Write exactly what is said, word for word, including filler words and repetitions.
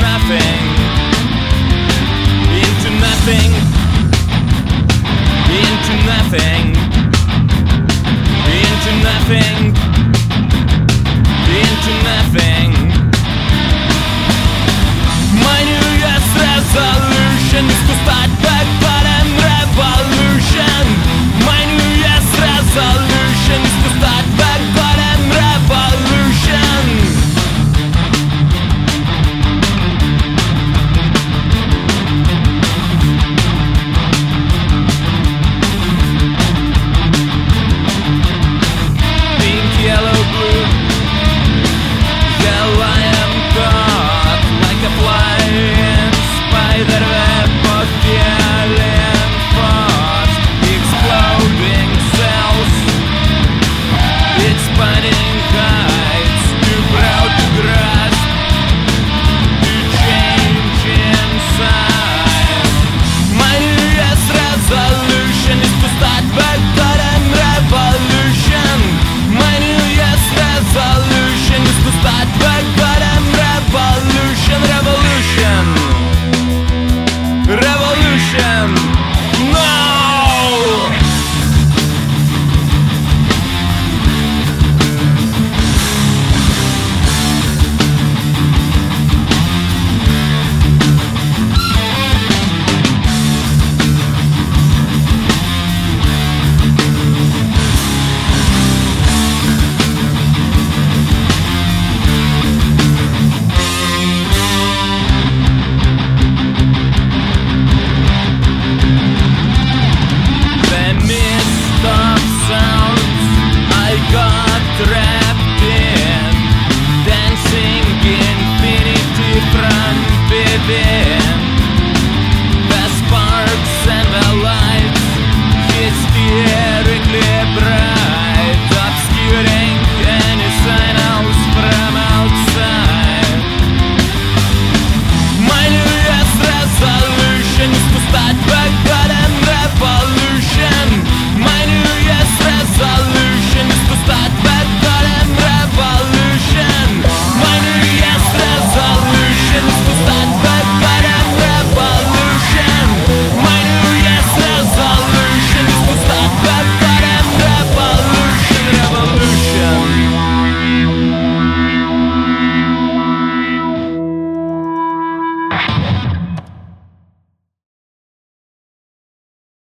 nothing, into nothing, into nothing, into nothing, into nothing. My New Year's resolution is to start back bottom revolution. My New Year's resolution is to start back bottom revolution. Pink, yellow, blue, shall I am caught like a fly in spider web of alien thoughts, exploding cells, expanding heights, too proud to grasp, to change inside. My New Year's resolution is to start back bottom revolution. My New Year's resolution is to start back bottom revolution. Revolution, revolution, no! The mist of sounds I got trapped in, dancing infinity from within.